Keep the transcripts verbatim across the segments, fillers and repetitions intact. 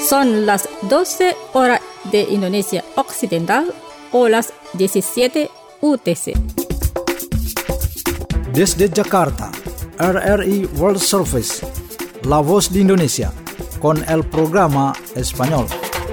Son las doce horas de Indonesia Occidental o las diecisiete U T C. Desde Jakarta, R R I World Service, La Voz de Indonesia, con el programa español.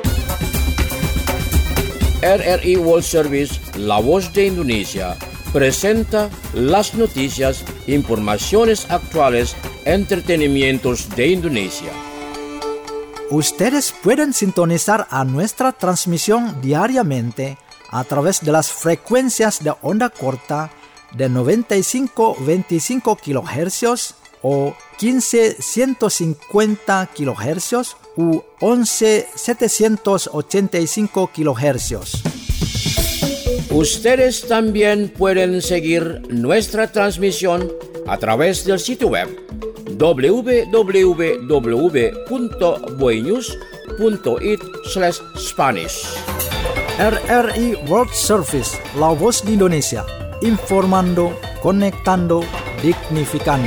R R I World Service, La Voz de Indonesia, presenta las noticias, informaciones actuales, entretenimientos de Indonesia. Ustedes pueden sintonizar a nuestra transmisión diariamente a través de las frecuencias de onda corta de noventa y cinco punto veinticinco kilohercios o quince punto ciento cincuenta kilohercios u once punto setecientos ochenta y cinco kilohercios. Ustedes también pueden seguir nuestra transmisión a través del sitio web doble u doble u doble u punto boynews punto it slash Spanish. R R I World Service, La Voz de Indonesia, informando, conectando, dignificando.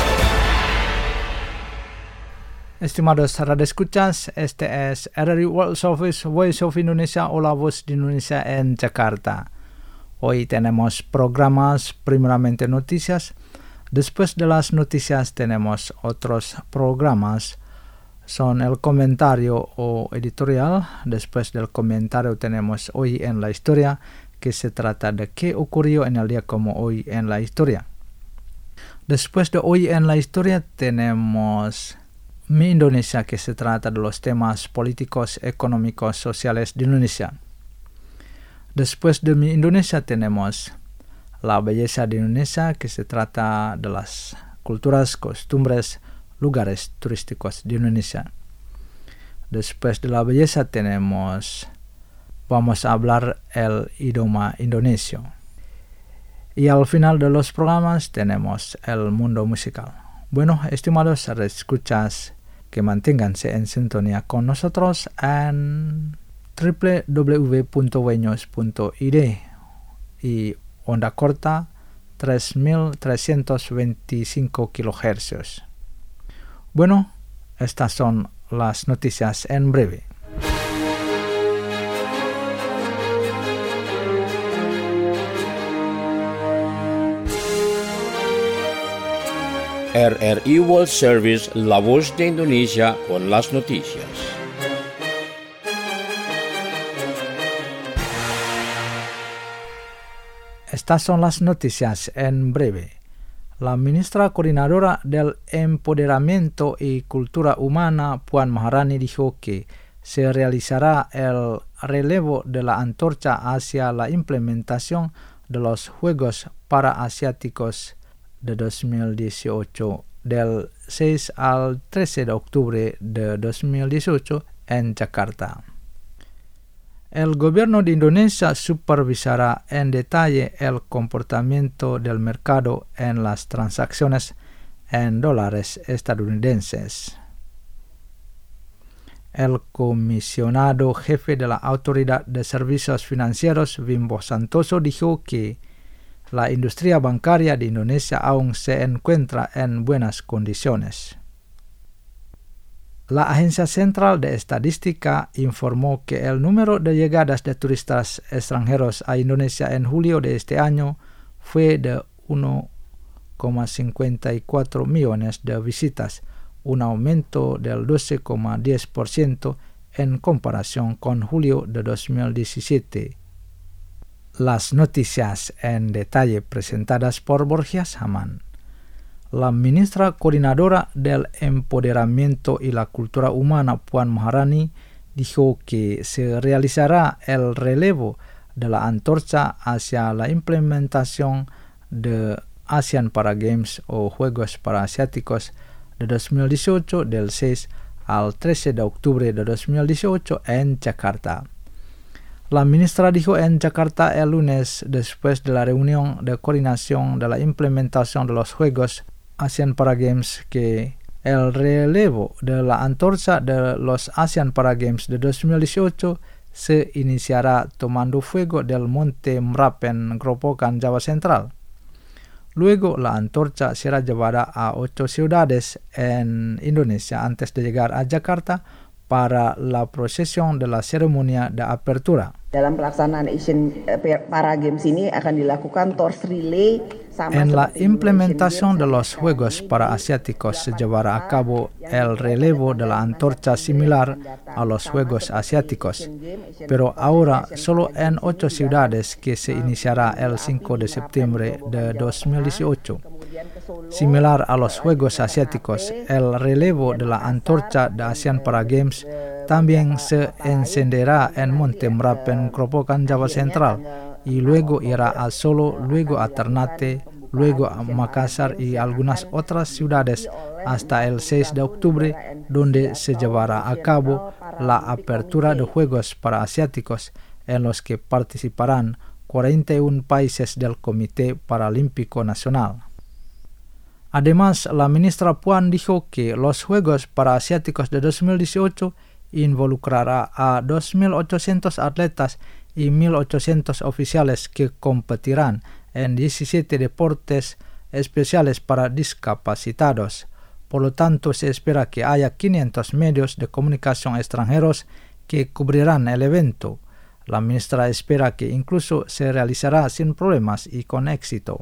Estimados radioescuchas, este es R R I World Service, Voice of Indonesia o La Voz de Indonesia en Jakarta. Hoy tenemos programas, primeramente noticias. Después de las noticias tenemos otros programas. Son el comentario o editorial. Después del comentario tenemos Hoy en la Historia, que se trata de qué ocurrió en el día como hoy en la historia. Después de Hoy en la Historia tenemos Mi Indonesia, que se trata de los temas políticos, económicos, sociales de Indonesia. Después de Mi Indonesia tenemos La Belleza de Indonesia, que se trata de las culturas, costumbres, lugares turísticos de Indonesia. Después de La Belleza tenemos Vamos a hablar el idioma indonesio. Y al final de los programas tenemos el mundo musical. Bueno, estimados escuchas, que manténganse en sintonía con nosotros en doble u doble u doble u punto boynews punto i d y onda corta tres mil trescientos veinticinco kilohercios. Bueno, estas son las noticias en breve. R R I World Service, La Voz de Indonesia, con las noticias. Estas son las noticias en breve. La ministra coordinadora del Empoderamiento y Cultura Humana, Puan Maharani, dijo que se realizará el relevo de la antorcha hacia la implementación de los Juegos Paraasiáticos de dos mil dieciocho del seis al trece de octubre de dos mil dieciocho en Jakarta. El gobierno de Indonesia supervisará en detalle el comportamiento del mercado en las transacciones en dólares estadounidenses. El comisionado jefe de la Autoridad de Servicios Financieros, Wimbo Santoso, dijo que la industria bancaria de Indonesia aún se encuentra en buenas condiciones. La Agencia Central de Estadística informó que el número de llegadas de turistas extranjeros a Indonesia en julio de este año fue de uno coma cincuenta y cuatro millones de visitas, un aumento del doce coma diez por ciento en comparación con julio de dos mil diecisiete. Las noticias en detalle presentadas por Borja Saman. La ministra coordinadora del Empoderamiento y la Cultura Humana, Puan Maharani, dijo que se realizará el relevo de la antorcha hacia la implementación de Asian Para Games o Juegos Paraasiáticos de dos mil dieciocho del seis al trece de octubre de dos mil dieciocho en Jakarta. La ministra dijo en Jakarta el lunes, después de la reunión de coordinación de la implementación de los Juegos Asian Para Games, que el relevo de la antorcha de los Asian Para Games de dos mil dieciocho se iniciará tomando fuego del Monte Merapen, Grobogan, Java Central. Luego la antorcha será llevada a ocho ciudades en Indonesia antes de llegar a Jakarta para la procesión de la ceremonia de apertura. Dalam pelaksanaan Asian Para Games ini akan dilakukan torch relay. En la implementación de los Juegos Paraasiáticos se llevará a cabo el relevo de la antorcha similar a los Juegos Asiáticos, pero ahora solo en ocho ciudades, que se iniciará el cinco de septiembre de dos mil dieciocho. Similar a los Juegos Asiáticos, el relevo de la antorcha de Asian Para Games también se encenderá en Monte Merapen, Grobogan, Java Central, y luego irá a Solo, luego a Ternate, luego a Makassar y algunas otras ciudades hasta el seis de octubre, donde se llevará a cabo la apertura de Juegos Paraasiáticos, en los que participarán cuarenta y uno países del Comité Paralímpico Nacional. Además, la ministra Puan dijo que los Juegos Paraasiáticos de dos mil dieciocho involucrará a dos mil ochocientos atletas y mil ochocientos oficiales que competirán en diecisiete deportes especiales para discapacitados. Por lo tanto, se espera que haya quinientos medios de comunicación extranjeros que cubrirán el evento. La ministra espera que incluso se realizará sin problemas y con éxito.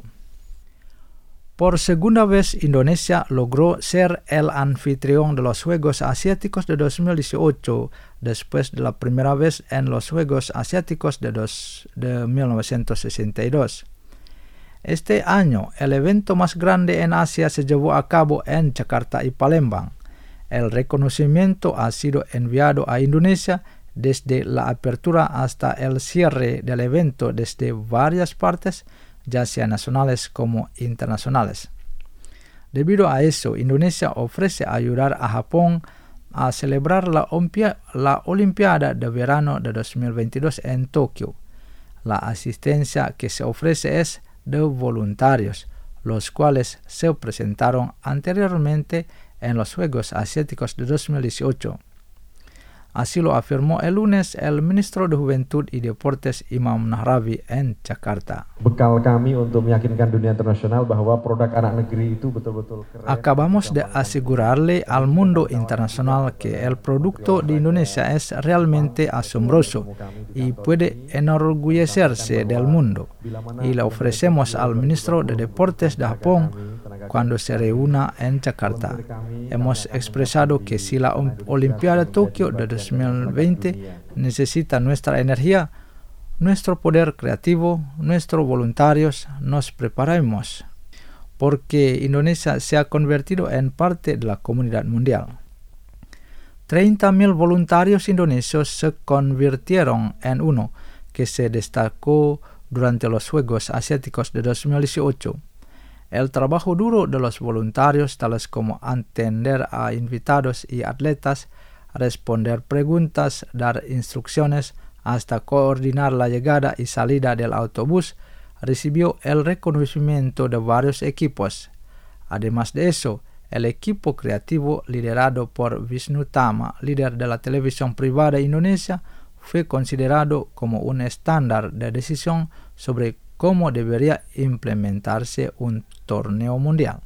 Por segunda vez, Indonesia logró ser el anfitrión de los Juegos Asiáticos de dos mil dieciocho, después de la primera vez en los Juegos Asiáticos de, dos, de mil novecientos sesenta y dos. Este año, el evento más grande en Asia se llevó a cabo en Jakarta y Palembang. El reconocimiento ha sido enviado a Indonesia desde la apertura hasta el cierre del evento desde varias partes, ya sea nacionales como internacionales. Debido a eso, Indonesia ofrece ayudar a Japón a celebrar la, Ompia, la Olimpiada de Verano de dos mil veintidós en Tokio. La asistencia que se ofrece es de voluntarios, los cuales se presentaron anteriormente en los Juegos Asiáticos de dos mil dieciocho. Así lo afirmó el lunes el ministro de Juventud y Deportes Imam Nahrawi en Jakarta. Bekal kami untuk meyakinkan dunia internasional bahwa produk anak negeri itu betul-betul keren. Acabamos de asegurarle al mundo internacional que el producto de Indonesia es realmente asombroso y puede enorgullecerse del mundo. Y le ofrecemos al ministro de Deportes de Japón cuando se reúna en Jakarta. Hemos expresado que si la Olimpiada de Tokio de dos mil veinte necesita nuestra energía, nuestro poder creativo, nuestros voluntarios, nos preparamos, porque Indonesia se ha convertido en parte de la comunidad mundial. treinta mil voluntarios indonesios se convirtieron en uno que se destacó durante los Juegos Asiáticos de dos mil dieciocho. El trabajo duro de los voluntarios, tales como atender a invitados y atletas, responder preguntas, dar instrucciones, hasta coordinar la llegada y salida del autobús, recibió el reconocimiento de varios equipos. Además de eso, el equipo creativo liderado por Wisnu Tama, líder de la televisión privada Indonesia, fue considerado como un estándar de decisión sobre cómo debería implementarse un torneo mundial.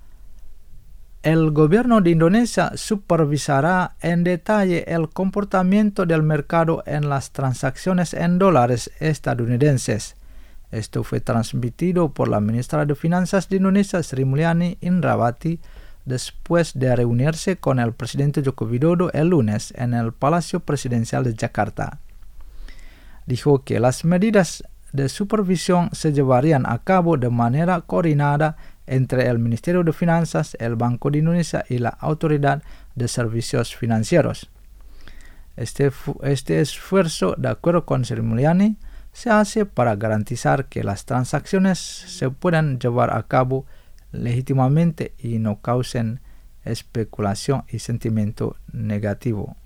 El gobierno de Indonesia supervisará en detalle el comportamiento del mercado en las transacciones en dólares estadounidenses. Esto fue transmitido por la ministra de Finanzas de Indonesia, Sri Mulyani Indrawati, después de reunirse con el presidente Joko Widodo el lunes en el Palacio Presidencial de Jakarta. Dijo que las medidas de supervisión se llevarían a cabo de manera coordinada entre el Ministerio de Finanzas, el Banco de Indonesia y la Autoridad de Servicios Financieros. Este, este esfuerzo, de acuerdo con Sri Mulyani, se hace para garantizar que las transacciones se puedan llevar a cabo legítimamente y no causen especulación y sentimiento negativo.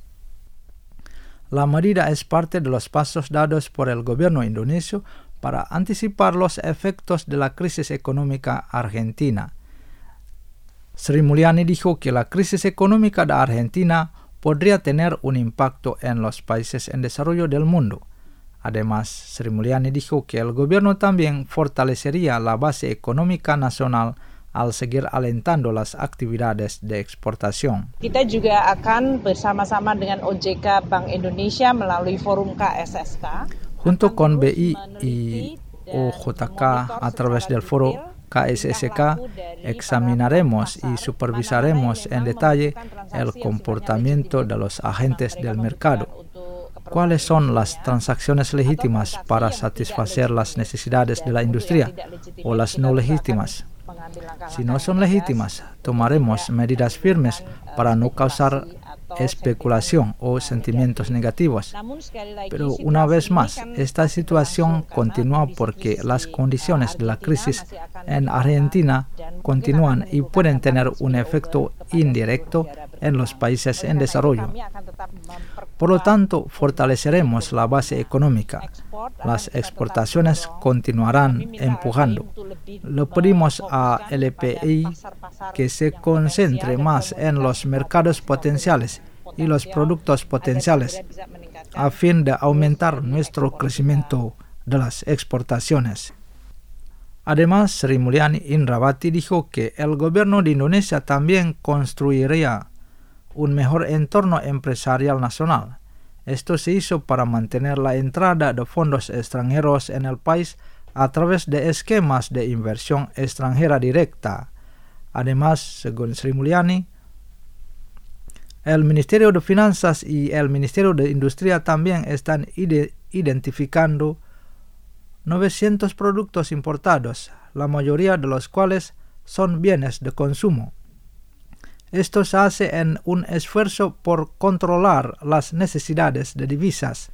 La medida es parte de los pasos dados por el gobierno indonesio para anticipar los efectos de la crisis económica argentina. Sri Mulyani dijo que la crisis económica de Argentina podría tener un impacto en los países en desarrollo del mundo. Además, Sri Mulyani dijo que el gobierno también fortalecería la base económica nacional al seguir alentando las actividades de exportación. Kita juga akan bersama-sama dengan O J K Bank Indonesia melalui forum K S S K. Junto con B I y O J K a través del foro K S S K, examinaremos y supervisaremos en detalle el comportamiento de los agentes del mercado. ¿Cuáles son las transacciones legítimas para satisfacer las necesidades de la industria o las no legítimas? Si no son legítimas, tomaremos medidas firmes para no causar especulación o sentimientos negativos. Pero una vez más, esta situación continúa porque las condiciones de la crisis en Argentina continúan y pueden tener un efecto indirecto en los países en desarrollo. Por lo tanto, fortaleceremos la base económica. Las exportaciones continuarán empujando. Le pedimos a L P I que se concentre más en los mercados potenciales y los productos potenciales a fin de aumentar nuestro crecimiento de las exportaciones. Además, Sri Mulyani Indrawati dijo que el gobierno de Indonesia también construiría un mejor entorno empresarial nacional. Esto se hizo para mantener la entrada de fondos extranjeros en el país a través de esquemas de inversión extranjera directa. Además, según Sri Mulyani, el Ministerio de Finanzas y el Ministerio de Industria también están ide- identificando novecientos productos importados, la mayoría de los cuales son bienes de consumo. Esto se hace en un esfuerzo por controlar las necesidades de divisas.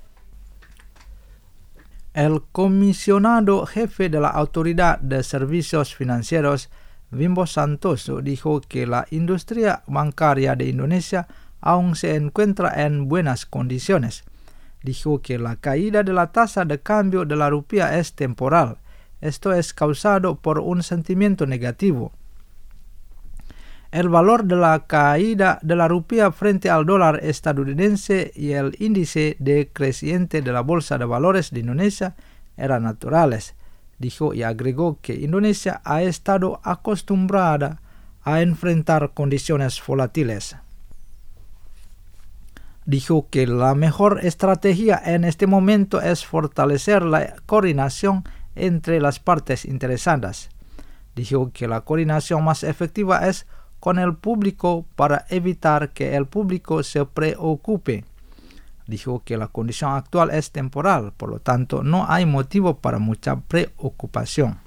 El comisionado jefe de la Autoridad de Servicios Financieros, Wimbo Santoso, dijo que la industria bancaria de Indonesia aún se encuentra en buenas condiciones. Dijo que la caída de la tasa de cambio de la rupiah es temporal. Esto es causado por un sentimiento negativo. El valor de la caída de la rupiah frente al dólar estadounidense y el índice decreciente de la Bolsa de Valores de Indonesia eran naturales, dijo, y agregó que Indonesia ha estado acostumbrada a enfrentar condiciones volátiles. Dijo que la mejor estrategia en este momento es fortalecer la coordinación entre las partes interesadas. Dijo que la coordinación más efectiva es con el público para evitar que el público se preocupe. Dijo que la condición actual es temporal, por lo tanto no hay motivo para mucha preocupación.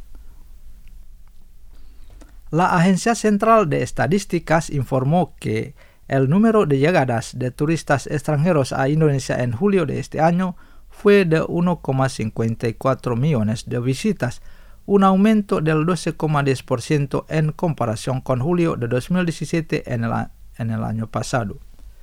La Agencia Central de Estadísticas informó que el número de llegadas de turistas extranjeros a Indonesia en julio de este año fue de uno coma cincuenta y cuatro millones de visitas, un aumento del doce coma diez por ciento en comparación con julio de dos mil diecisiete en el, en el año pasado.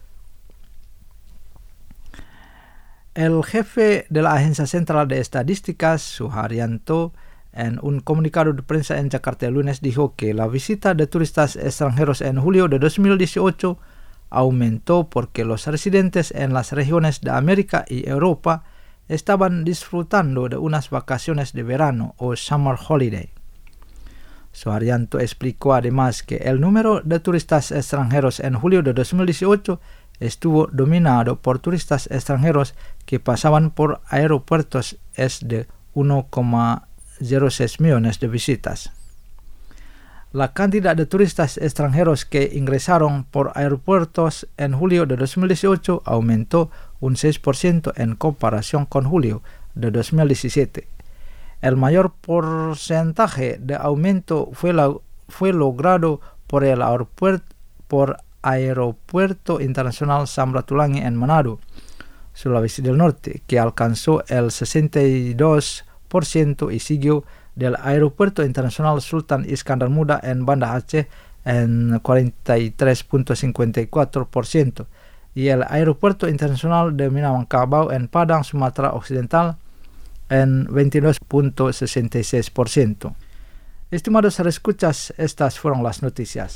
El jefe de la Agencia Central de Estadísticas, Suharyanto, en un comunicado de prensa en Jakarta el lunes dijo que la visita de turistas extranjeros en julio de dos mil dieciocho aumentó porque los residentes en las regiones de América y Europa estaban disfrutando de unas vacaciones de verano o summer holiday. Suharyanto explicó además que el número de turistas extranjeros en julio de dos mil dieciocho estuvo dominado por turistas extranjeros que pasaban por aeropuertos, es de uno coma cero seis millones de visitas. La cantidad de turistas extranjeros que ingresaron por aeropuertos en julio de dos mil dieciocho aumentó un seis por ciento en comparación con julio de dos mil diecisiete. El mayor porcentaje de aumento fue, la, fue logrado por el aeropuerto, por Aeropuerto Internacional Samratulangi en Manado, Sulawesi del Norte, que alcanzó el sesenta y dos por ciento y siguió del Aeropuerto Internacional Sultan Iskandar Muda en Banda Aceh en cuarenta y tres punto cincuenta y cuatro por ciento y el Aeropuerto Internacional de Minangkabau en Padang, Sumatera Occidental en veintidós punto sesenta y seis por ciento. Estimados escuchas, estas fueron las noticias.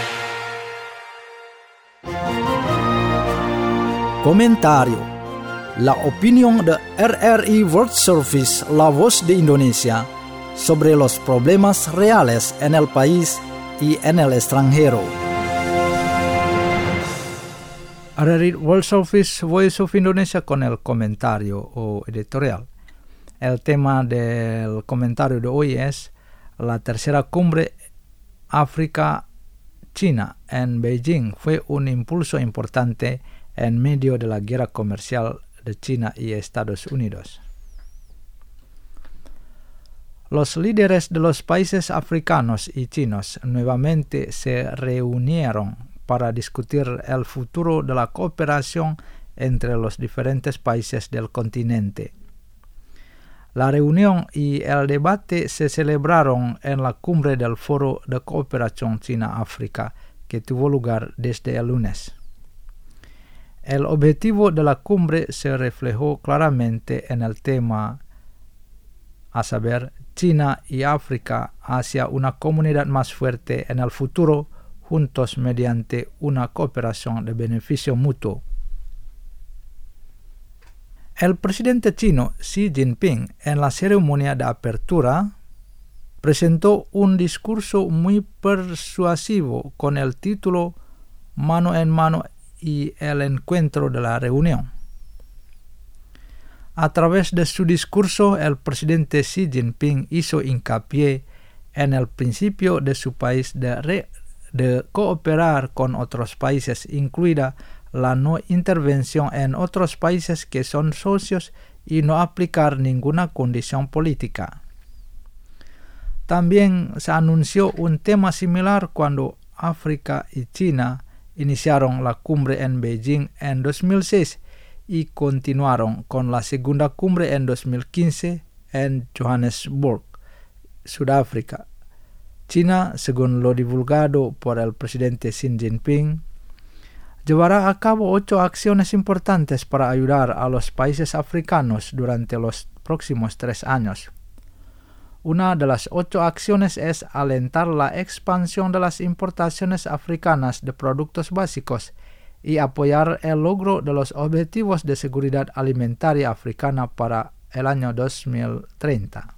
Comentario. la opinión de R R I World Service, la voz de Indonesia, sobre los problemas reales en el país y en el extranjero. R R I World Service, Voice of Indonesia, con el comentario o editorial. El tema del comentario de hoy es la tercera cumbre África-China en Beijing fue un impulso importante en medio de la guerra comercial de China y Estados Unidos. Los líderes de los países africanos y chinos nuevamente se reunieron para discutir el futuro de la cooperación entre los diferentes países del continente. La reunión y el debate se celebraron en la cumbre del Foro de Cooperación China-África que tuvo lugar desde el lunes. El objetivo de la cumbre se reflejó claramente en el tema, a saber, China y África hacia una comunidad más fuerte en el futuro, juntos mediante una cooperación de beneficio mutuo. El presidente chino Xi Jinping, en la ceremonia de apertura, presentó un discurso muy persuasivo con el título Mano en mano y el encuentro de la reunión. A través de su discurso, el presidente Xi Jinping hizo hincapié en el principio de su país de, re, de cooperar con otros países, incluida la no intervención en otros países que son socios y no aplicar ninguna condición política. También se anunció un tema similar cuando África y China iniciaron la cumbre en Beijing en dos mil seis y continuaron con la segunda cumbre en dos mil quince en Johannesburg, Sudáfrica. China, según lo divulgado por el presidente Xi Jinping, llevará a cabo ocho acciones importantes para ayudar a los países africanos durante los próximos tres años. Una de las ocho acciones es alentar la expansión de las importaciones africanas de productos básicos y apoyar el logro de los objetivos de seguridad alimentaria africana para el año dos mil treinta.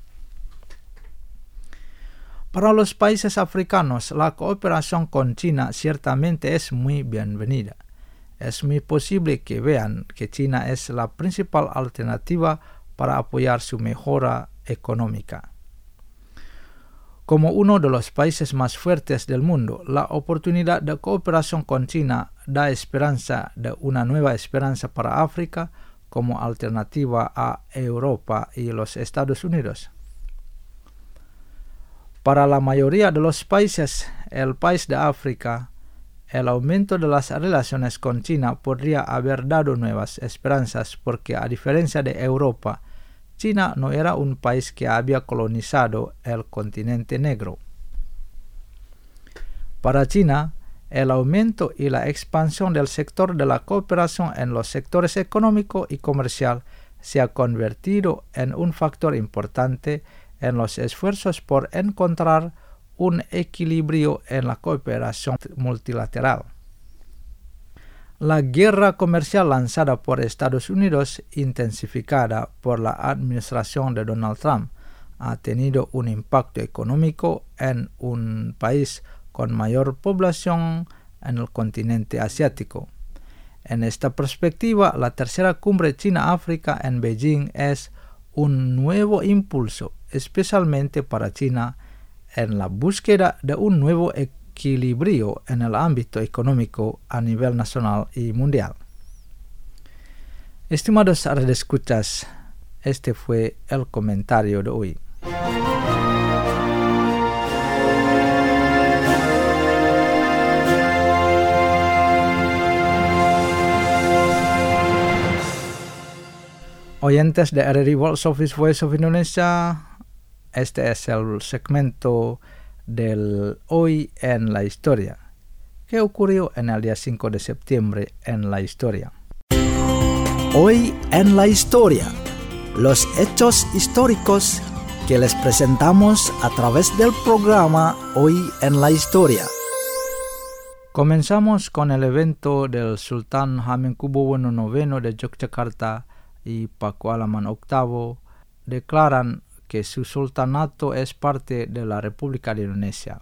Para los países africanos, la cooperación con China ciertamente es muy bienvenida. Es muy posible que vean que China es la principal alternativa para apoyar su mejora económica. Como uno de los países más fuertes del mundo, la oportunidad de cooperación con China da esperanza de una nueva esperanza para África como alternativa a Europa y los Estados Unidos. Para la mayoría de los países, el país de África, el aumento de las relaciones con China podría haber dado nuevas esperanzas porque, a diferencia de Europa, China no era un país que había colonizado el continente negro. Para China, el aumento y la expansión del sector de la cooperación en los sectores económico y comercial se ha convertido en un factor importante en los esfuerzos por encontrar un equilibrio en la cooperación multilateral. La guerra comercial lanzada por Estados Unidos, intensificada por la administración de Donald Trump, ha tenido un impacto económico en un país con mayor población en el continente asiático. En esta perspectiva, la tercera cumbre China-África en Beijing es un nuevo impulso, especialmente para China, en la búsqueda de un nuevo equilibrio en el ámbito económico a nivel nacional y mundial. Estimados radioescuchas, este fue el comentario de hoy. Oyentes de R R I World Service Voice of Indonesia, este es el segmento del Hoy en la Historia. ¿Qué ocurrió en el día cinco de septiembre en la historia? Hoy en la Historia, los hechos históricos que les presentamos a través del programa Hoy en la Historia. Comenzamos con el evento del Sultán Hamengkubuwono noveno de Yogyakarta y Pakualaman octavo declaran que su sultanato es parte de la República de Indonesia.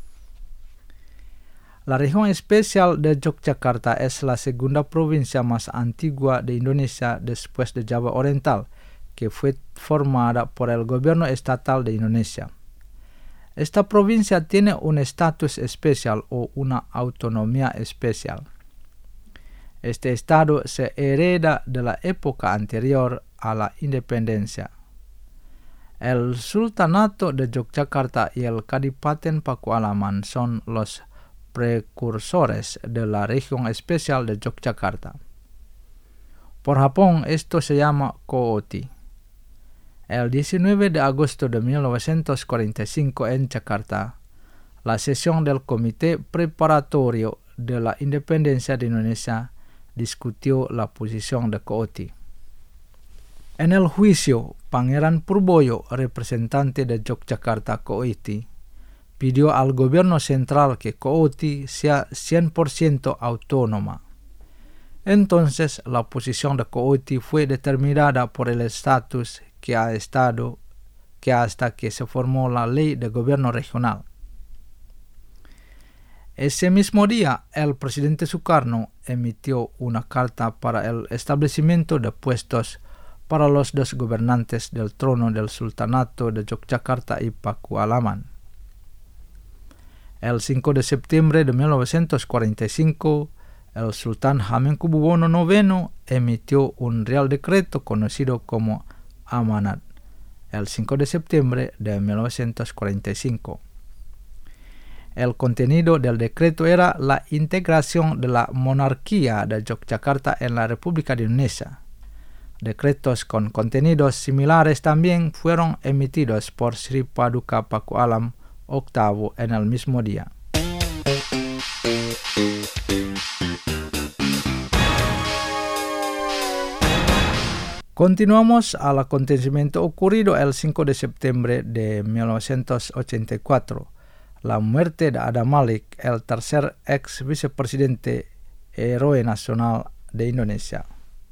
La región especial de Yogyakarta es la segunda provincia más antigua de Indonesia después de Java Oriental, que fue formada por el gobierno estatal de Indonesia. Esta provincia tiene un estatus especial o una autonomía especial. Este estado se hereda de la época anterior a la independencia. El sultanato de Yogyakarta y el Kadipaten Pakualaman son los precursores de la región especial de Yogyakarta. Por Japón esto se llama Kooti. El diecinueve de agosto de mil novecientos cuarenta y cinco en Yakarta, la sesión del Comité Preparatorio de la Independencia de Indonesia discutió la posición de Kooti. En el juicio, Pangeran Purboyo, representante de Yogyakarta Kooti, pidió al gobierno central que Kooti sea cien por ciento autónoma. Entonces, la posición de Kooti fue determinada por el estatus que ha estado que hasta que se formó la ley de gobierno regional. Ese mismo día, el presidente Sukarno emitió una carta para el establecimiento de puestos para los dos gobernantes del trono del sultanato de Yogyakarta y Pakualaman. El cinco de septiembre de mil novecientos cuarenta y cinco, el sultán Hamengkubuwono noveno emitió un real decreto conocido como Amanat, el cinco de septiembre de mil novecientos cuarenta y cinco. El contenido del decreto era la integración de la monarquía de Yogyakarta en la República de Indonesia. Decretos con contenidos similares también fueron emitidos por Sri Paduka Pakualam octavo en el mismo día. Continuamos al acontecimiento ocurrido el cinco de septiembre de mil novecientos ochenta y cuatro, la muerte de Adam Malik, el tercer ex vicepresidente héroe nacional de Indonesia.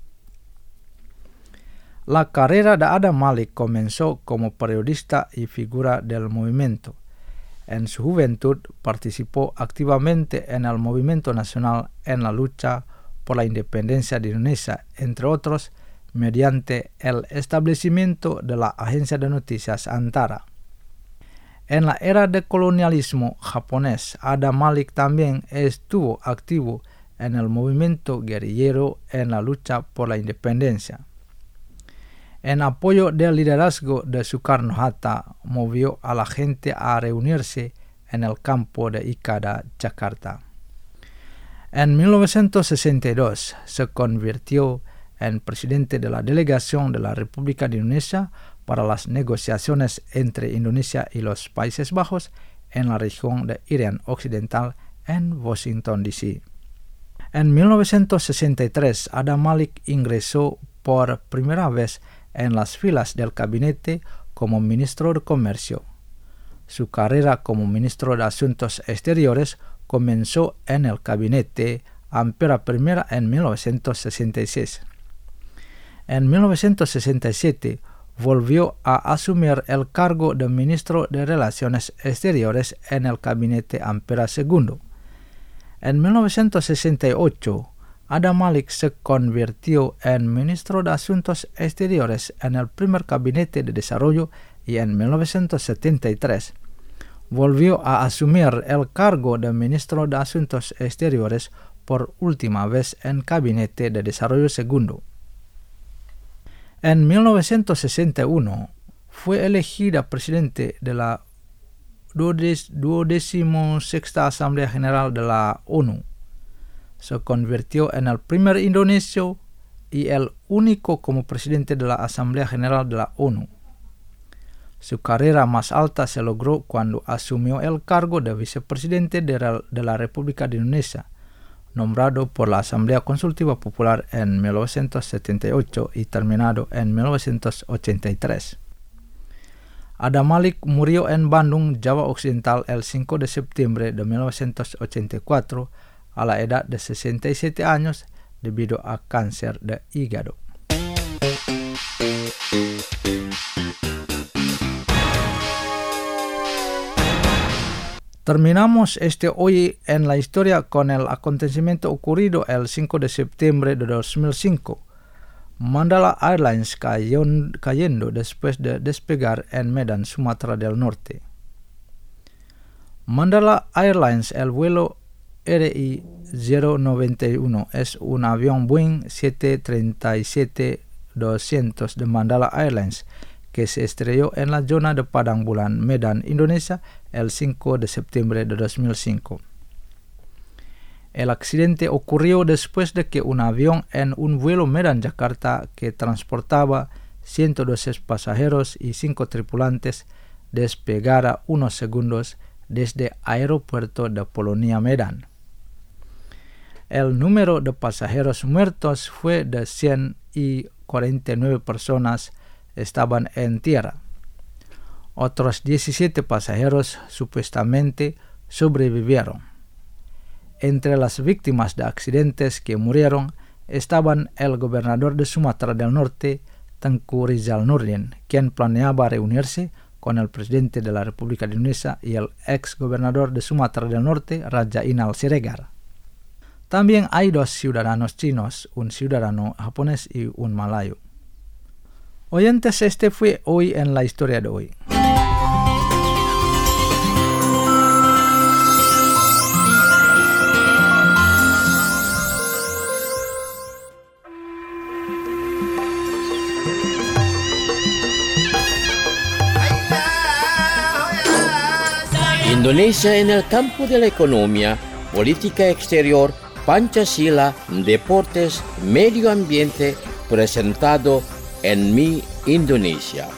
La carrera de Adam Malik comenzó como periodista y figura del movimiento. En su juventud participó activamente en el movimiento nacional en la lucha por la independencia de Indonesia, entre otros, mediante el establecimiento de la agencia de noticias Antara. En la era del colonialismo japonés, Adam Malik también estuvo activo en el movimiento guerrillero en la lucha por la independencia. En apoyo del liderazgo de Sukarno-Hatta, movió a la gente a reunirse en el campo de Ikada, Yakarta. En mil novecientos sesenta y dos se convirtió en presidente de la delegación de la República de Indonesia para las negociaciones entre Indonesia y los Países Bajos en la región de Irian Occidental en Washington, D C En mil novecientos sesenta y tres, Adam Malik ingresó por primera vez en las filas del gabinete como ministro de Comercio. Su carrera como ministro de Asuntos Exteriores comenzó en el gabinete Ampera I en mil novecientos sesenta y seis. En mil novecientos sesenta y siete volvió a asumir el cargo de ministro de Relaciones Exteriores en el gabinete Ampera segundo. En mil novecientos sesenta y ocho, Adam Malik se convirtió en ministro de Asuntos Exteriores en el primer gabinete de desarrollo y en mil novecientos setenta y tres volvió a asumir el cargo de ministro de Asuntos Exteriores por última vez en gabinete de desarrollo segundo. En mil novecientos sesenta y uno fue elegida presidente de la duodecimosexta Asamblea General de la ONU. Se convirtió en el primer indonesio y el único como presidente de la Asamblea General de la ONU. Su carrera más alta se logró cuando asumió el cargo de vicepresidente de la, de la República de Indonesia, nombrado por la Asamblea Consultiva Popular en mil novecientos setenta y ocho y terminado en mil novecientos ochenta y tres. Adam Malik murió en Bandung, Java Occidental el cinco de septiembre de mil novecientos ochenta y cuatro a la edad de sesenta y siete años debido a cáncer de hígado. Terminamos este Hoy en la Historia con el acontecimiento ocurrido el cinco de septiembre de dos mil cinco. Mandala Airlines cayó, cayendo después de despegar en Medan, Sumatera del Norte. Mandala Airlines, el vuelo R I cero noventa y uno, es un avión Boeing siete treinta y siete doscientos de Mandala Airlines que se estrelló en la zona de Padang Bulan, Medan, Indonesia, el cinco de septiembre de dos mil cinco. El accidente ocurrió después de que un avión en un vuelo Medan-Jakarta que transportaba ciento doce pasajeros y cinco tripulantes despegara unos segundos desde aeropuerto de Polonia, Medan. El número de pasajeros muertos fue de cien y cuarenta y nueve personas estaban en tierra. Otros diecisiete pasajeros supuestamente sobrevivieron. Entre las víctimas de accidentes que murieron estaban el gobernador de Sumatra del Norte, Tengku Rizal Nurdin, quien planeaba reunirse con el presidente de la República de Indonesia y el ex gobernador de Sumatra del Norte, Raja Inal Siregar. También hay dos ciudadanos chinos, un ciudadano japonés y un malayo. Oyentes, este fue Hoy en la Historia de hoy. Indonesia en el campo de la economía, política exterior, Pancasila, deportes, medio ambiente, presentado en Mi Indonesia.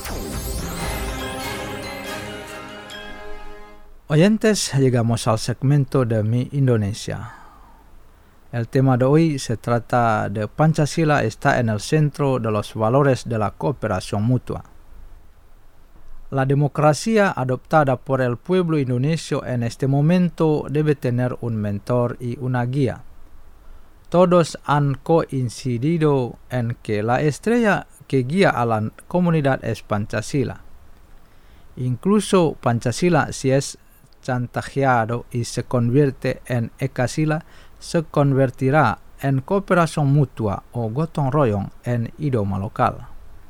Oyentes, llegamos al segmento de Mi Indonesia. El tema de hoy se trata de Pancasila, está en el centro de los valores de la cooperación mutua. La democracia adoptada por el pueblo indonesio en este momento debe tener un mentor y una guía. Todos han coincidido en que la estrella que guía a la comunidad es Pancasila. Incluso Pancasila, si es chantajeado y se convierte en Ekasila, se convertirá en cooperación mutua o gotong royong en idioma local.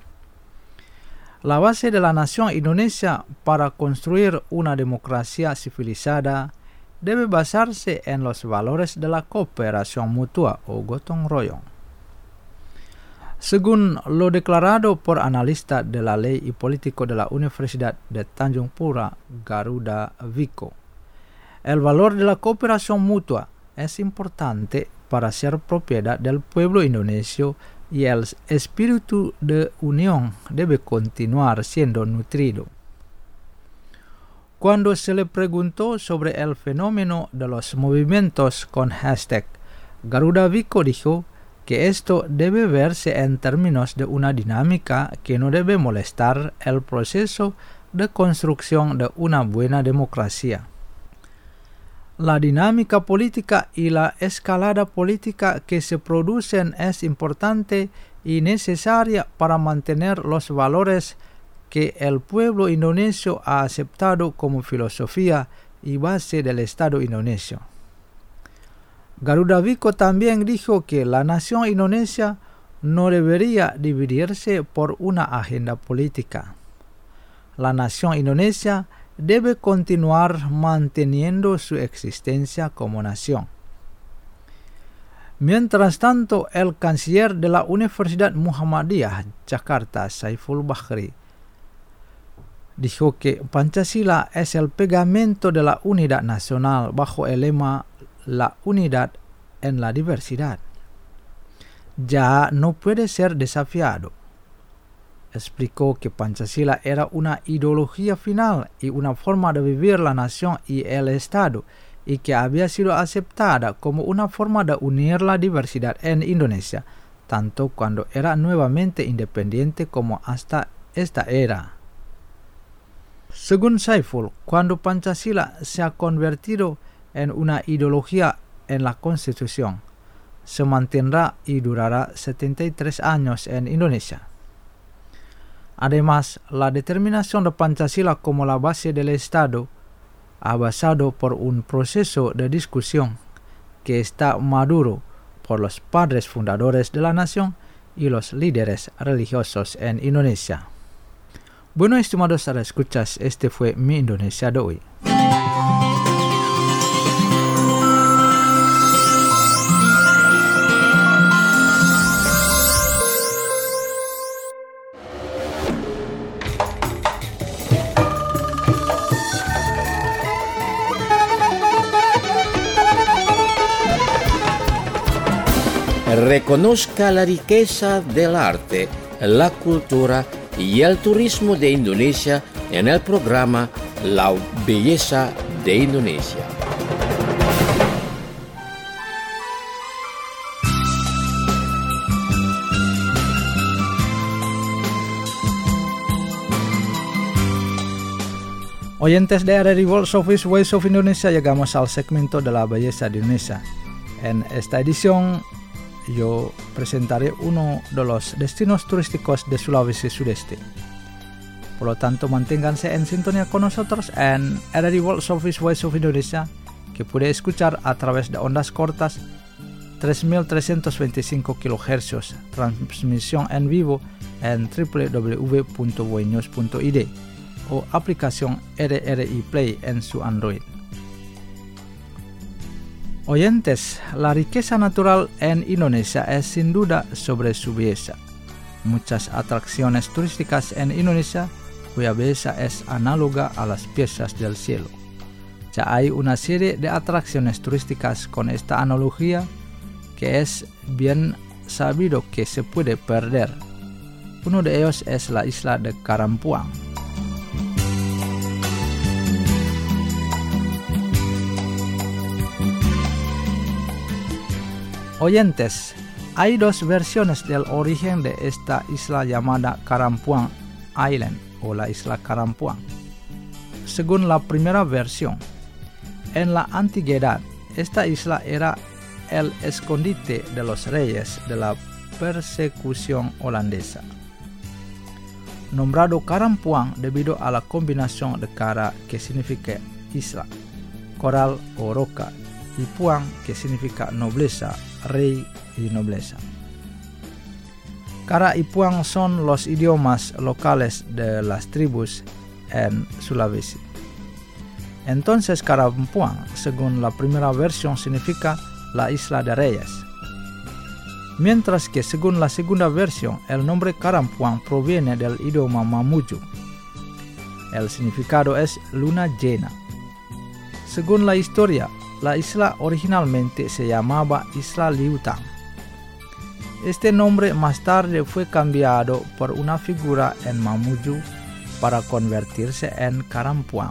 La base de la nación Indonesia para construir una democracia civilizada debe basarse en los valores de la cooperación mutua o gotong royong. Según lo declarado por analista de la ley y político de la Universidad de Tanjung Pura, Garuda Viko, el valor de la cooperación mutua es importante para ser propiedad del pueblo indonesio y el espíritu de unión debe continuar siendo nutrido. Cuando se le preguntó sobre el fenómeno de los movimientos con hashtag, Garuda Viko dijo que esto debe verse en términos de una dinámica que no debe molestar el proceso de construcción de una buena democracia. La dinámica política y la escalada política que se producen es importante y necesaria para mantener los valores que el pueblo indonesio ha aceptado como filosofía y base del Estado indonesio. Garuda Viko también dijo que la nación indonesia no debería dividirse por una agenda política. La nación indonesia debe continuar manteniendo su existencia como nación. Mientras tanto, el canciller de la Universidad Muhammadiyah Jakarta, Saiful Bahri, dijo que Pancasila es el pegamento de la unidad nacional bajo el lema La unidad en la diversidad. Ya no puede ser desafiado. Explicó que Pancasila era una ideología final y una forma de vivir la nación y el Estado, y que había sido aceptada como una forma de unir la diversidad en Indonesia, tanto cuando era nuevamente independiente como hasta esta era. Según Saiful, cuando Pancasila se ha convertido en una ideología en la Constitución, se mantendrá y durará setenta y tres años en Indonesia. Además, la determinación de Pancasila como la base del Estado ha basado por un proceso de discusión que está maduro por los padres fundadores de la nación y los líderes religiosos en Indonesia. Bueno, estimados escuchas, este fue Mi Indonesia de hoy. Reconozca la riqueza del arte, la cultura y el turismo de Indonesia en el programa La Belleza de Indonesia. Oyentes de R R I World Service Voice of Indonesia, llegamos al segmento de la belleza de Indonesia. En esta edición yo presentaré uno de los destinos turísticos de Sulawesi Sudeste. Por lo tanto, manténganse en sintonía con nosotros en R R I World Service Voice of Indonesia, que puede escuchar a través de ondas cortas tres mil trescientos veinticinco kilohercios, transmisión en vivo en w w w punto boenews punto i d o aplicación R R I Play en su Android. Oyentes, la riqueza natural en Indonesia es sin duda sobre su belleza. Muchas atracciones turísticas en Indonesia cuya belleza es análoga a las piezas del cielo. Ya hay una serie de atracciones turísticas con esta analogía que es bien sabido que se puede perder. Uno de ellos es la isla de Karampuang. Oyentes, hay dos versiones del origen de esta isla llamada Karampuang Island o la isla Karampuang. Según la primera versión, en la antigüedad, esta isla era el escondite de los reyes de la persecución holandesa. Nombrado Karampuang debido a la combinación de kara, que significa isla, coral o roca, y puang, que significa nobleza, rey y nobleza. Kara y puang son los idiomas locales de las tribus en Sulawesi. Entonces Karampuang, según la primera versión, significa la isla de reyes. Mientras que según la segunda versión, el nombre Karampuang proviene del idioma Mamuju. El significado es luna llena. Según la historia, la isla originalmente se llamaba Isla Liutang. Este nombre más tarde fue cambiado por una figura en Mamuju para convertirse en Karampuang.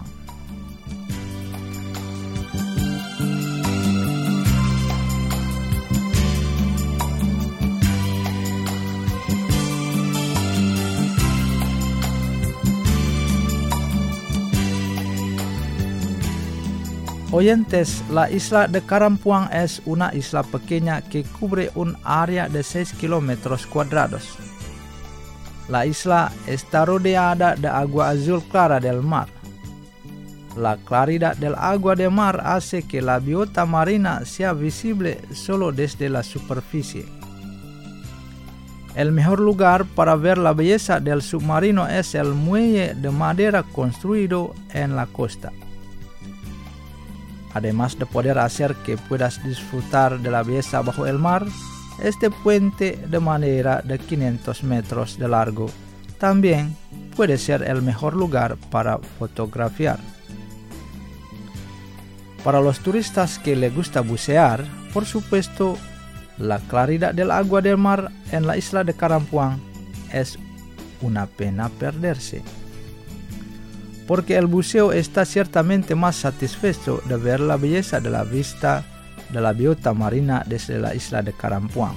Oyentes, la isla de Karampuang es una isla pequeña que cubre un área de seis kilómetros cuadrados. La isla está rodeada de agua azul clara del mar. La claridad del agua de mar hace que la biota marina sea visible solo desde la superficie. El mejor lugar para ver la belleza del submarino es el muelle de madera construido en la costa. Además de poder hacer que puedas disfrutar de la belleza bajo el mar, este puente de madera de quinientos metros de largo también puede ser el mejor lugar para fotografiar. Para los turistas que les gusta bucear, por supuesto, la claridad del agua del mar en la isla de Karampuang es una pena perderse. Porque el buceo está ciertamente más satisfecho de ver la belleza de la vista de la biota marina desde la isla de Karampuang.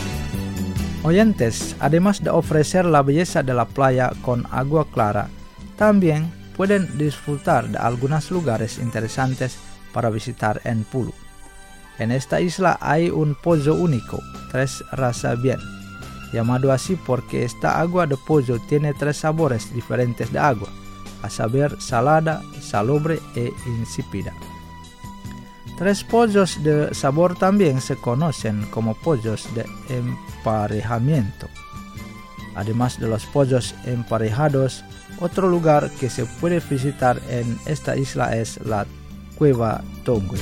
Oyentes, además de ofrecer la belleza de la playa con agua clara, También pueden disfrutar de algunos lugares interesantes para visitar en Pulu. En esta isla hay un pollo único, tres rasa bien, llamado así porque esta agua de pollo tiene tres sabores diferentes de agua, a saber salada, salobre e insípida. Tres pollos de sabor también se conocen como pollos de emparejamiento. Además de los pollos emparejados, otro lugar que se puede visitar en esta isla es la Cueva Tongwe.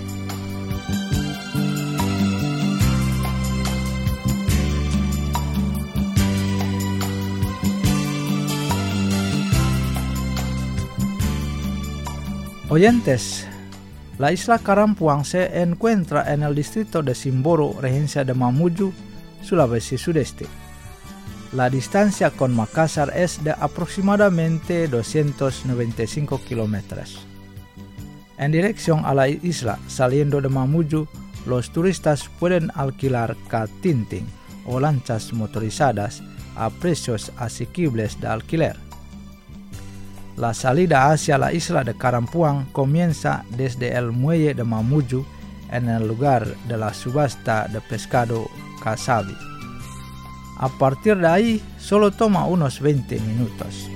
Oyentes, la isla Karampuang se encuentra en el distrito de Simboro, regencia de Mamuju, Sulawesi Sudeste. La distancia con Makassar es de aproximadamente doscientos noventa y cinco kilómetros. En dirección a la isla, saliendo de Mamuju, los turistas pueden alquilar katinting o lanchas motorizadas a precios asequibles de alquiler. La salida hacia la isla de Karampuang comienza desde el muelle de Mamuju en el lugar de la subasta de pescado Kasabi. A partir de ahí solo toma unos veinte minutos.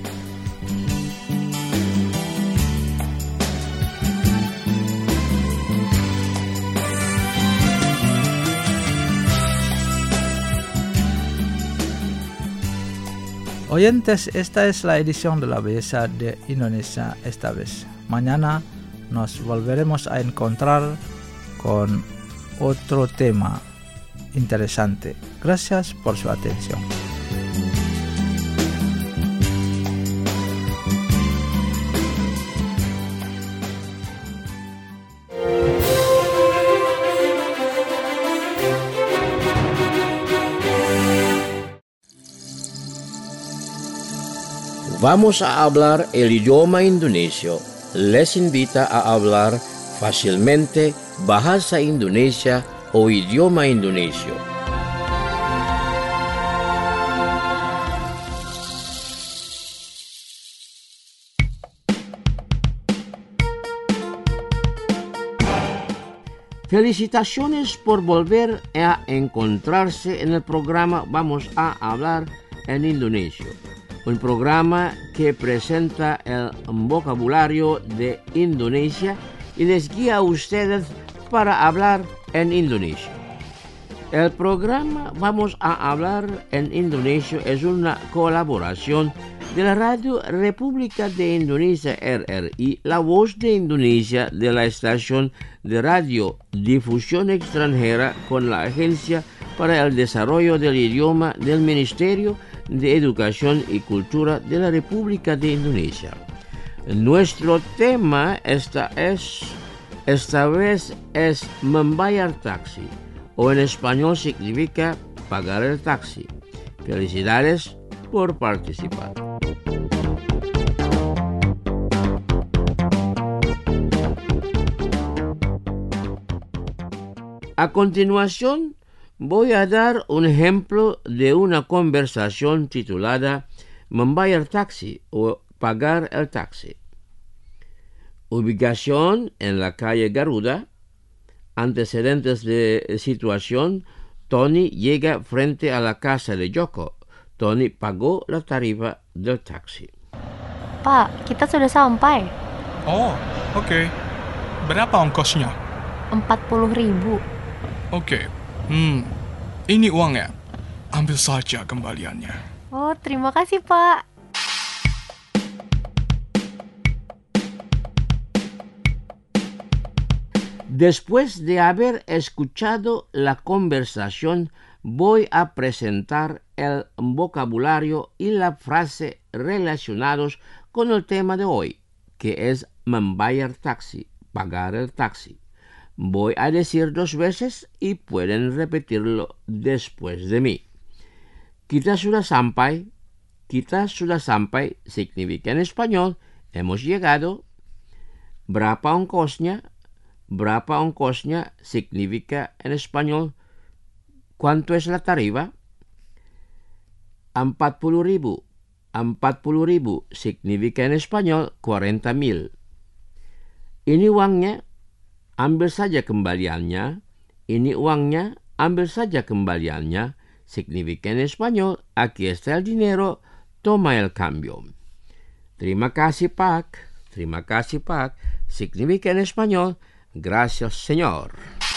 Oyentes, esta es la edición de La Belleza de Indonesia esta vez. Mañana nos volveremos a encontrar con otro tema interesante. Gracias por su atención. Vamos a hablar el idioma indonesio. Les invita a hablar fácilmente bahasa Indonesia o idioma indonesio. Felicitaciones por volver a encontrarse en el programa Vamos a hablar en indonesio. Un programa que presenta el vocabulario de Indonesia y les guía a ustedes para hablar en indonesio. El programa Vamos a hablar en indonesio es una colaboración de la Radio República de Indonesia R R I, La Voz de Indonesia de la estación de radio Difusión Extranjera con la Agencia para el Desarrollo del Idioma del Ministerio de Educación y Cultura de la República de Indonesia. Nuestro tema esta, es, esta vez es membayar taxi, o en español significa pagar el taxi. Felicidades por participar. A continuación, voy a dar un ejemplo de una conversación titulada Membayar taxi o pagar el taxi. Ubicación en la calle Garuda. Antecedentes de situación. Tony llega frente a la casa de Joko. Tony pagó la tarifa del taxi. Pak, kita sudah sampai. Oh, oke. Okay. Berapa ongkosnya? empat puluh ribu. Oke. Okay. Hmm, ini uangnya. Ambil saja kembaliannya. Oh, terima kasih, Pak. Después de haber escuchado la conversación, voy a presentar el vocabulario y la frase relacionados con el tema de hoy, que es membayar taxi, pagar el taxi. Voy a decir dos veces y pueden repetirlo después de mí. Kita sudah sampai. Kita sudah sampai significa en español, hemos llegado. Berapa ongkosnya? Berapa ongkosnya significa en español, ¿cuánto es la tarifa? empat puluh ribu. empat puluh ribu, significa en español cuarenta mil. Ini uangnya, ambil saja kembaliannya. Ini uangnya, ambil saja kembaliannya, significa en español, aquí está el dinero, toma el cambio. Terima kasih, Pak. Terima kasih, Pak, significa en español, gracias, señor.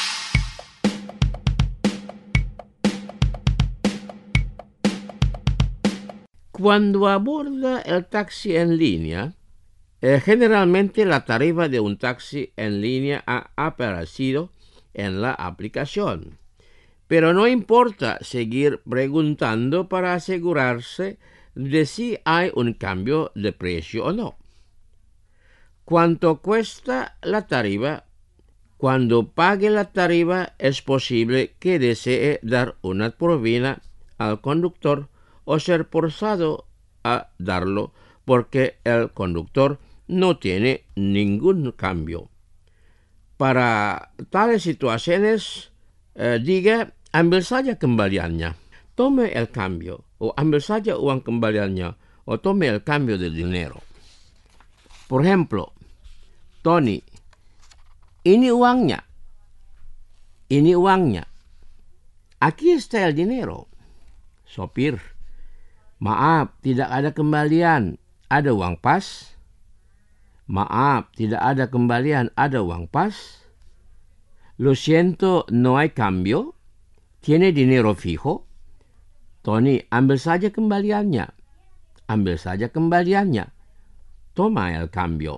Cuando aborda el taxi en línea, eh, generalmente la tarifa de un taxi en línea ha aparecido en la aplicación. Pero no importa seguir preguntando para asegurarse de si hay un cambio de precio o no. ¿Cuánto cuesta la tarifa? Cuando pague la tarifa es posible que desee dar una propina al conductor o ser forzado a darlo porque el conductor no tiene ningún cambio. Para tales situaciones, eh, diga, ambil saja kembaliannya, tome el cambio, o ambil saja uang kembaliannya, o tome el cambio del dinero. Por ejemplo, Tony, ini uangnya, ini uangnya, aquí está el dinero. Sopir, maaf, tidak ada kembalian, ada uang pas? Maaf, tidak ada kembalian, ada uang pas? Lo siento, no hay cambio. ¿Tiene dinero fijo? Tony, ambil saja kembaliannya. Ambil saja kembaliannya. Toma el cambio.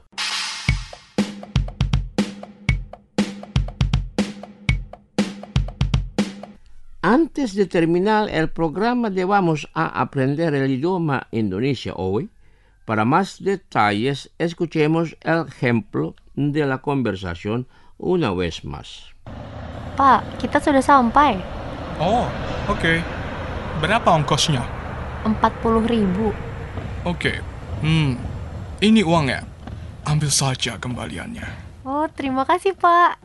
Antes de terminar el programa debamos a aprender el idioma Indonesia hoy. Para más detalles, escuchemos el ejemplo de la conversación una vez más. Pak, kita sudah sampai. Oh, oke. Okay. Berapa ongkosnya? empat puluh ribu. Oke. Okay. Hmm, ini uangnya. Ambil saja kembaliannya. Oh, terima kasih, Pak.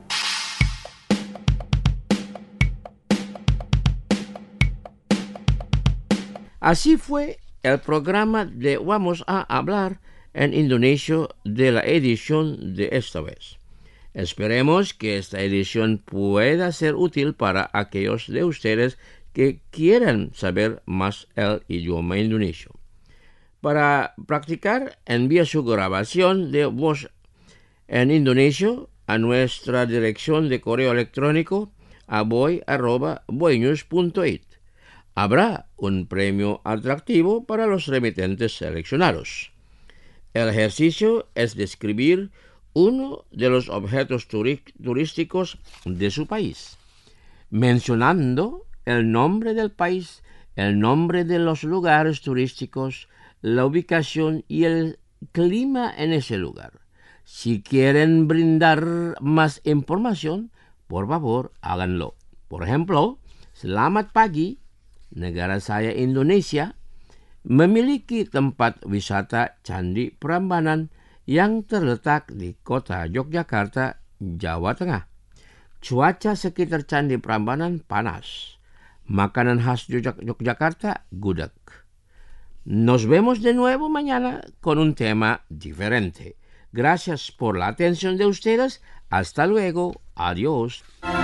Así fue el programa de Vamos a Hablar en Indonesia de la edición de esta vez. Esperemos que esta edición pueda ser útil para aquellos de ustedes que quieran saber más el idioma indonesio. Para practicar, envía su grabación de voz en indonesio a nuestra dirección de correo electrónico a boy arroba boynews punto it. Habrá un premio atractivo para los remitentes seleccionados. El ejercicio es describir uno de los objetos turísticos de su país, mencionando el nombre del país, el nombre de los lugares turísticos, la ubicación y el clima en ese lugar. Si quieren brindar más información, por favor, háganlo. Por ejemplo, selamat pagi. Negara saya Indonesia memiliki tempat wisata Candi Prambanan yang terletak di kota Yogyakarta, Jawa Tengah. Cuaca sekitar Candi Prambanan panas. Makanan khas Yogyakarta, gudeg. Nos vemos de nuevo mañana con un tema diferente. Gracias por la atención de ustedes. Hasta luego. Adiós.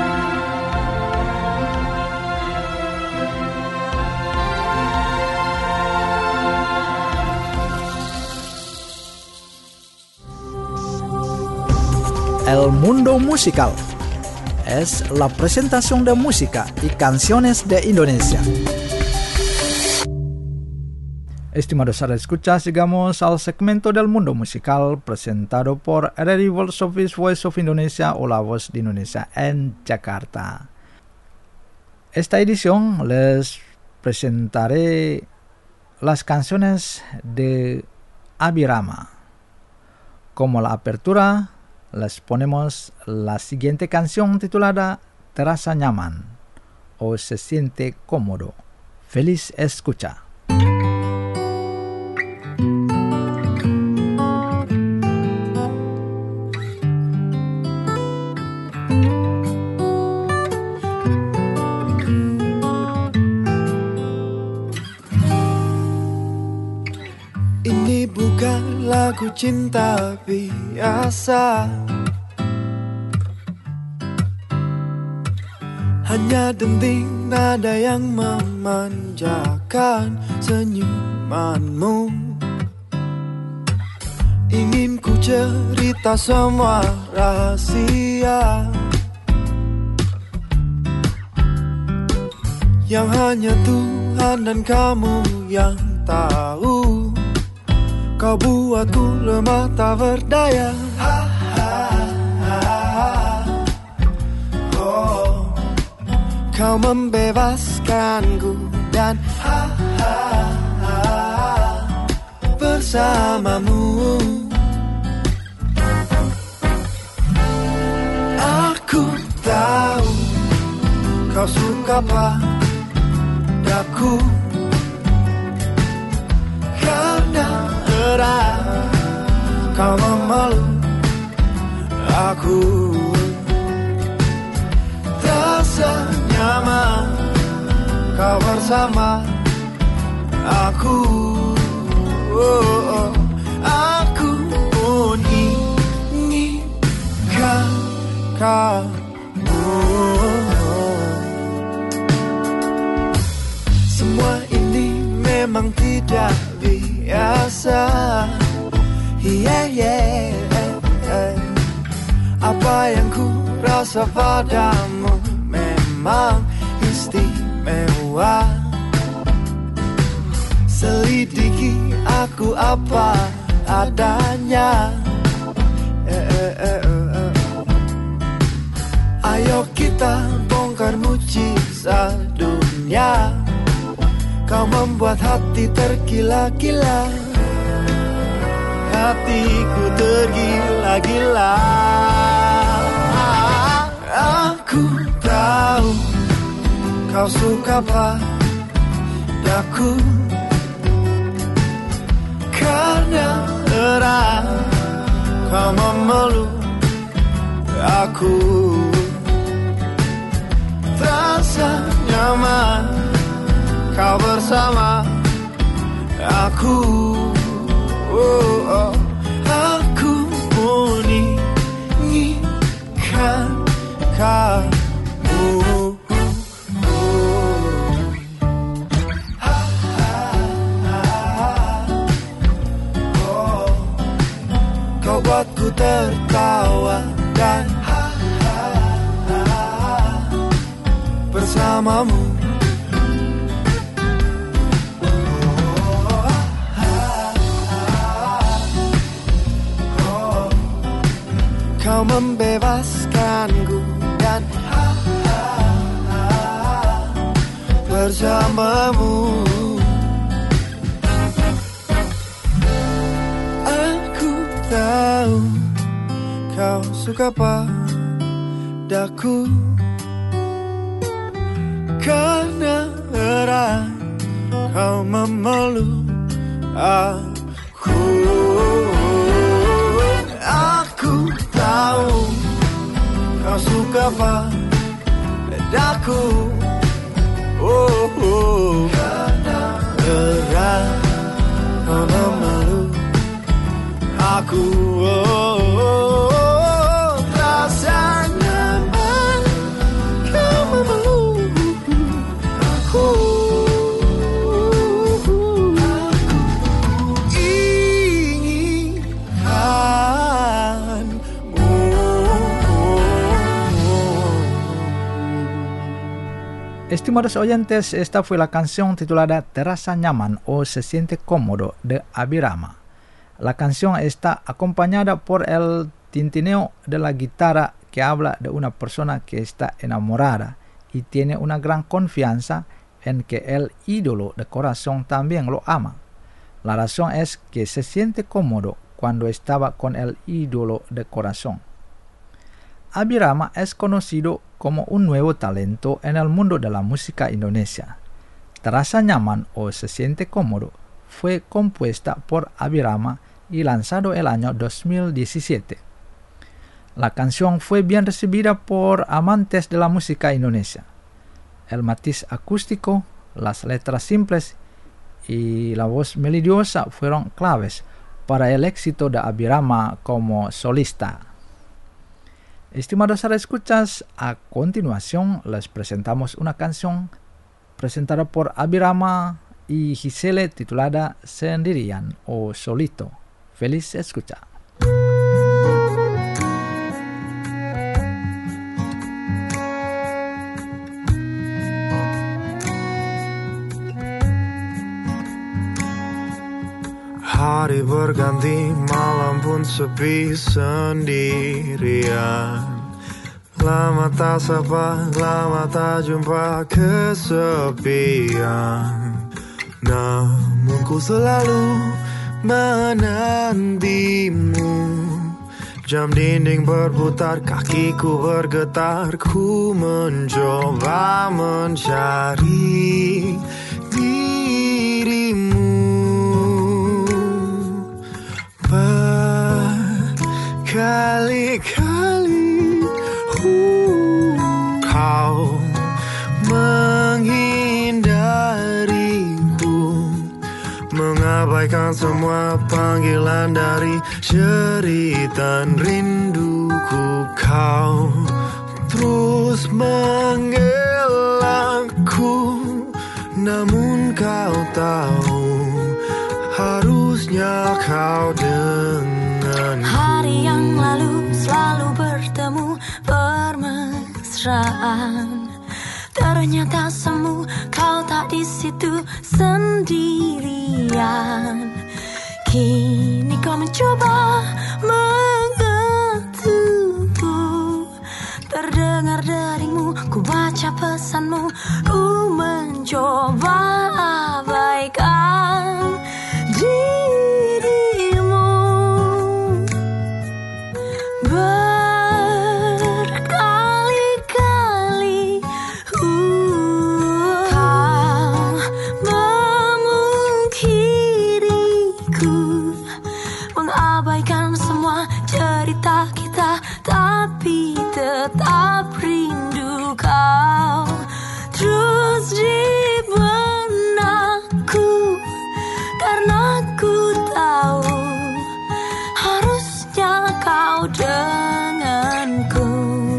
El mundo musical es la presentación de música y canciones de Indonesia. Estimados escuchas, llegamos al segmento del mundo musical presentado por R R I World Service Voice of Indonesia o La Voz de Indonesia en Jakarta. Esta edición les presentaré las canciones de Abirama. Como la apertura, les ponemos la siguiente canción titulada Terasa Nyaman o Se siente cómodo. Feliz escucha. ku cinta biasa, hanya denting nada yang memanjakan senyumanmu. Ingin ku cerita semua rahasia yang hanya Tuhan dan kamu yang tahu. Kau buatku lemah tak berdaya. Ha, ha, ha, ha. Oh, kau membebaskanku dan ha, ha, ha, bersamamu. Aku tahu kau suka padaku karena erat kau memeluk aku. Terasa nyaman kau bersama aku. Oh, oh. Aku pun inginkan kamu. Semua ini memang tidak biasa. Yeah, yeah, yeah. Apa yang ku rasa padamu memang istimewa. Selidiki aku apa adanya. eh, eh, eh, eh. Ayo kita bongkar mujizat dunia. Kau membuat hati tergila-gila, hatiku tergila-gila. Aku tahu kau suka padaku karena erat kau memeluk aku. Terasa nyaman kau bersama aku. Oh, oh. Aku pun inginkan kamu. Kau buatku tertawa dan bersamamu. Kau membebaskanku dan bersamamu. Aku tahu kau suka padaku karena erat kau memeluk aku. Aku tahu kau suka padaku. Oh, oh. Karena erat kau memeluk aku. Oh, oh. Rasa nyaman kau memeluk aku. Estimados oyentes, esta fue la canción titulada Terasa Nyaman o Se Siente Cómodo de Abirama. La canción está acompañada por el tintineo de la guitarra que habla de una persona que está enamorada y tiene una gran confianza en que el ídolo de corazón también lo ama. La razón es que se siente cómodo cuando estaba con el ídolo de corazón. Abirama es conocido como un nuevo talento en el mundo de la música indonesia. Terasa Nyaman o Se Siente Cómodo fue compuesta por Abirama y lanzado el año dos mil diecisiete. La canción fue bien recibida por amantes de la música indonesia. El matiz acústico, las letras simples y la voz melodiosa fueron claves para el éxito de Abirama como solista. Estimados escuchas, a continuación les presentamos una canción presentada por Abirama y Gisele titulada Sendirian o Solito. Feliz escucha. Hari berganti, malam pun sepi sendirian. Lama tak sapa, lama tak jumpa kesepian. Namun ku selalu menantimu. Jam dinding berputar, kakiku bergetar. Ku mencoba mencari dirimu. Berkali-kali uh, kau menghindariku, mengabaikan semua panggilan dari jeritan rinduku. Kau terus mengelakku, namun kau tahu harusnya kau denganku. Hari yang lalu selalu bertemu bermesraan. Ternyata semu kau tak di situ sendirian. Kini kau mencoba mengetukku. Terdengar deringmu, ku baca pesanmu. Ku mencoba abaikan dirimu. Berkali-kali uh, kau memungkiriku, mengabaikan semua cerita kita, tapi tetap rindu kau terus di benakku. Karena ku tahu harusnya kau denganku.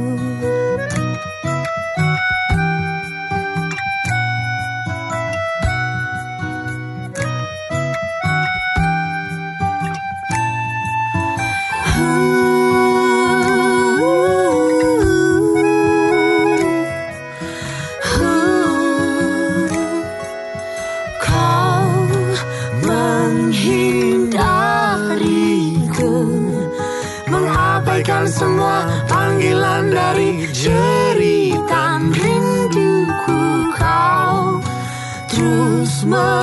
Semua panggilan dari jeritan rinduku. Kau terus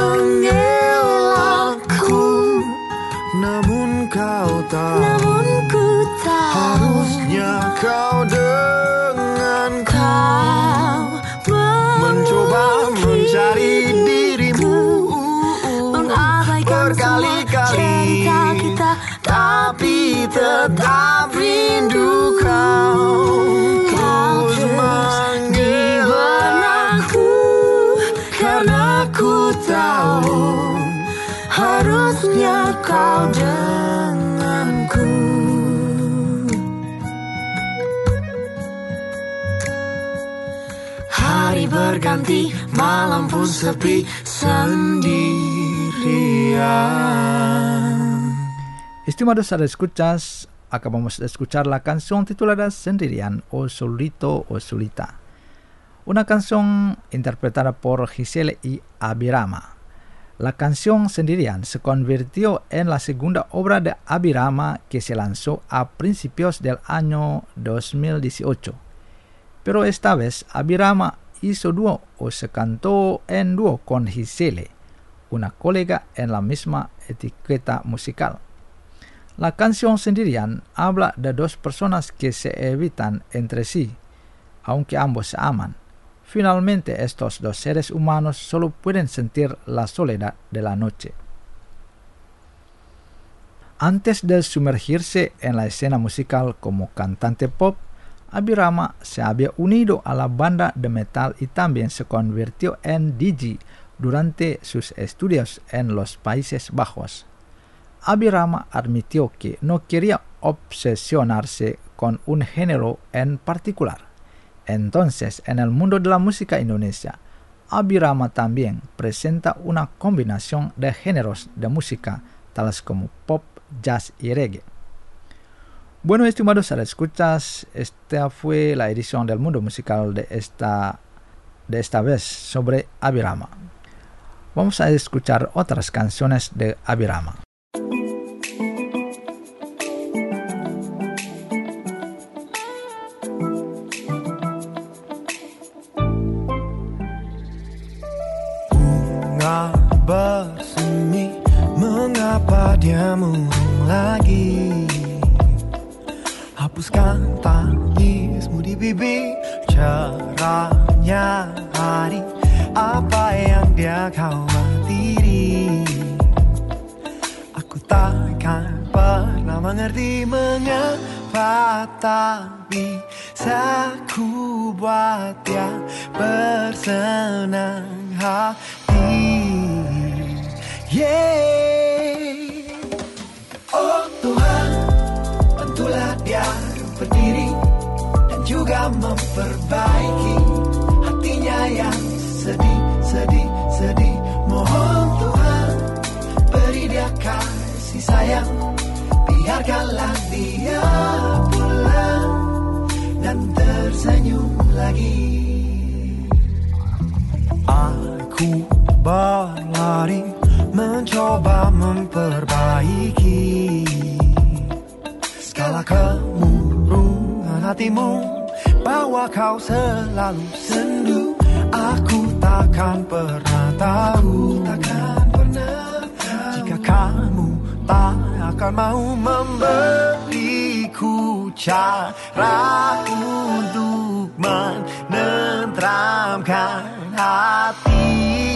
mengelakku, namun kau tahu, namun ku tahu harusnya kau denganku. Kau mencoba mencari dirimu, mengabaikan berkali-kali cerita kita, tapi tetap rindu kau. Kau terus di benakku, karena ku tahu harusnya kau denganku. Hari berganti, malam pun sepi sendirian. Estimados escuchas, acabamos de escuchar la canción titulada Sendirian o Solito o Solita, una canción interpretada por Gisele y Abirama. La canción Sendirian se convirtió en la segunda obra de Abirama que se lanzó a principios del año dos mil dieciocho, pero esta vez Abirama hizo dúo o se cantó en dúo con Gisele, una colega en la misma etiqueta musical. La canción Sendirian habla de dos personas que se evitan entre sí, aunque ambos se aman. Finalmente, estos dos seres humanos solo pueden sentir la soledad de la noche. Antes de sumergirse en la escena musical como cantante pop, Abirama se había unido a la banda de metal y también se convirtió en D J durante sus estudios en los Países Bajos. Abirama admitió que no quería obsesionarse con un género en particular. Entonces, en el mundo de la música indonesia, Abirama también presenta una combinación de géneros de música tales como pop, jazz y reggae. Bueno, estimados escuchas, esta fue la edición del mundo musical de esta, de esta vez sobre Abirama. Vamos a escuchar otras canciones de Abirama. Bunga bersemi, mengapa dia murung lagi? Hapuskan tangismu di bibir, cerahnya hari, apa yang dia khawatiri. Aku takkan pernah mengerti mengapa, tapi aku buat dia bersenang hati. Yeah. Oh Tuhan, bantulah dia berdiri dan juga memperbaiki hatinya yang sedih, sedih, sedih. Mohon Tuhan, beri dia kasih sayang, biarkanlah dia pulang dan tersenyum lagi. Aku berlari mencoba memperbaiki segala kemurungan hatimu, bahwa kau selalu sendu. Aku takkan pernah tahu, takkan pernah tahu, jika kamu tak akan mau memberiku cara untuk menenteramkan hati.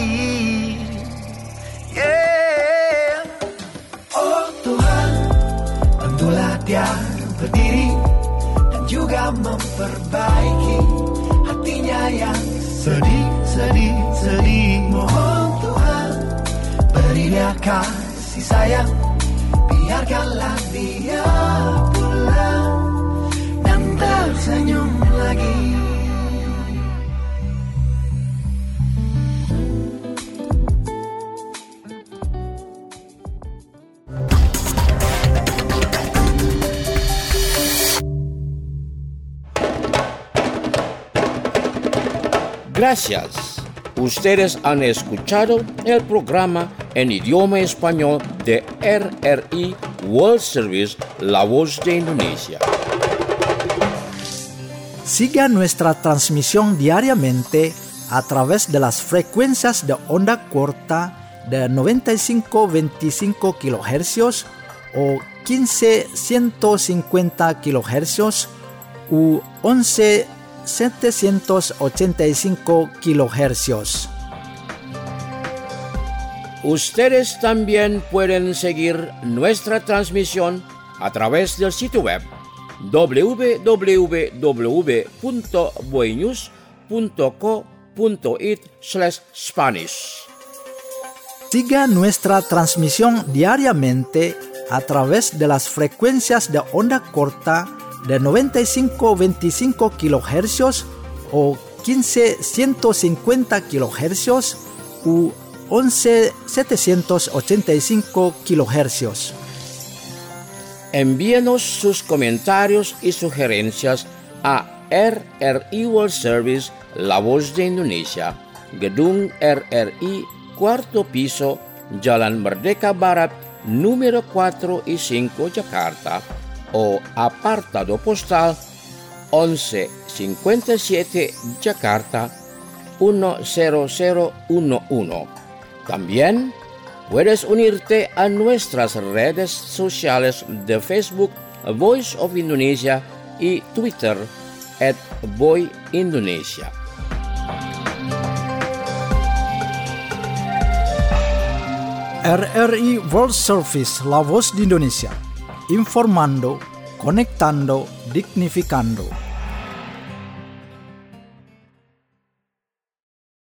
Yeah. Oh Tuhan, bantulah dia berdiri dan juga memperbaiki hatinya yang sedih, sedih, sedih. Mohon Tuhan, beri dia kasih sayang, biarkanlah dia pulang dan tersenyum lagi. Gracias. Ustedes han escuchado el programa en idioma español de R R I World Service, La Voz de Indonesia. Siga nuestra transmisión diariamente a través de las frecuencias de onda corta de noventa y cinco punto veinticinco kilohercios o quince punto ciento cincuenta kilohercios u once punto setecientos ochenta y cinco kilohercios. Ustedes también pueden seguir nuestra transmisión a través del sitio web doble u doble u doble u punto boenews punto co punto it slash Spanish. Siga nuestra transmisión diariamente a través de las frecuencias de onda corta de noventa y cinco punto veinticinco kilohercios o quince punto ciento cincuenta kilohercios u once punto setecientos ochenta y cinco kilohercios. Envíenos sus comentarios y sugerencias a R R I World Service, La Voz de Indonesia, Gedung R R I, Cuarto Piso, Jalan Merdeka Barat, número cuatro y cinco, Jakarta, o apartado postal once cincuenta y siete Jakarta uno cero cero uno uno. También puedes unirte a nuestras redes sociales de Facebook, Voice of Indonesia, y Twitter, at Voy Indonesia. R R I World Service, La Voz de Indonesia. Informando, conectando, dignificando.